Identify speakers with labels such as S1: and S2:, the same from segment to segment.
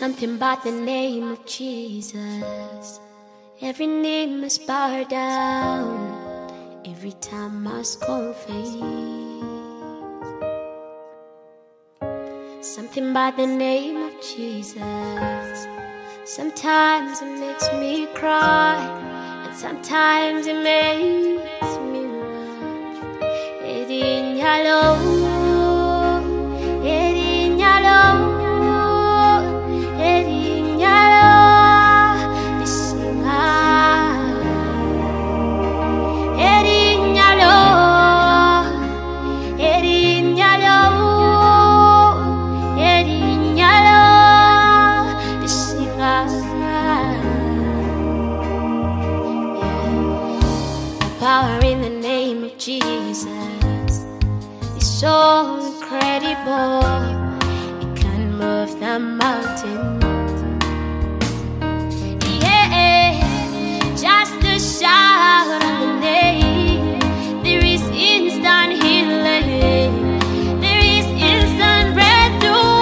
S1: Something about the name of Jesus. Every knee must bow down, every tongue must confess. Something about the name of Jesus. Sometimes it makes me cry, and sometimes it makes me laugh. Edinyalo, Edinyalo. Power in the name of Jesus is so incredible. It can move the mountain. Yeah, just a shout of the name. There is instant healing. There is instant breakthrough.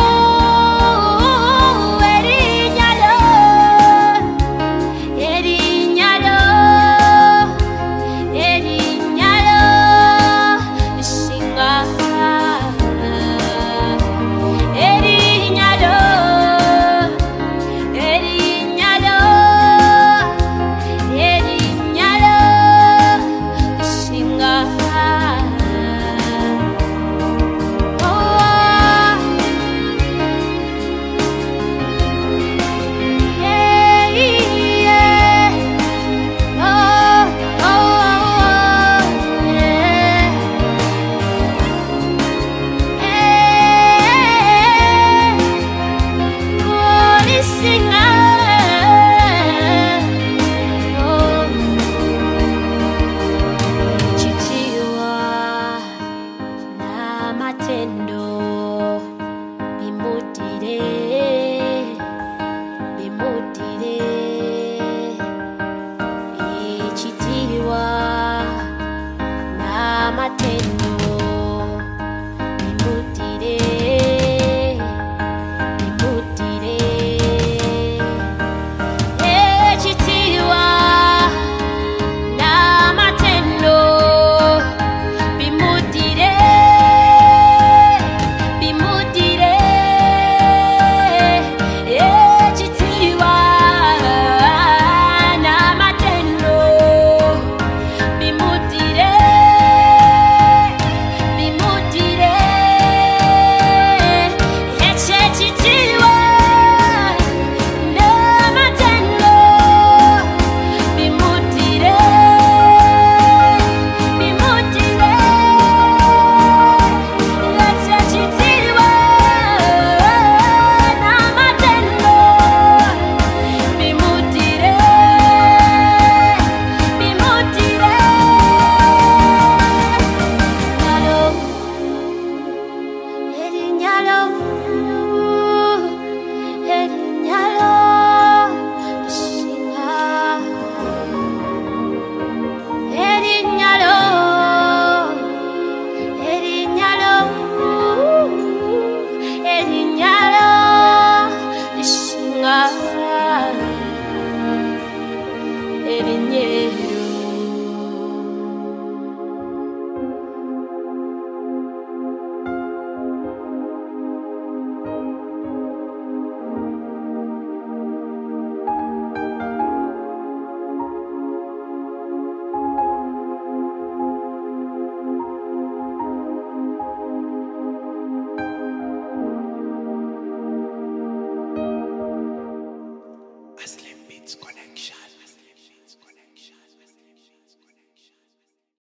S1: Bimutire, bimutire.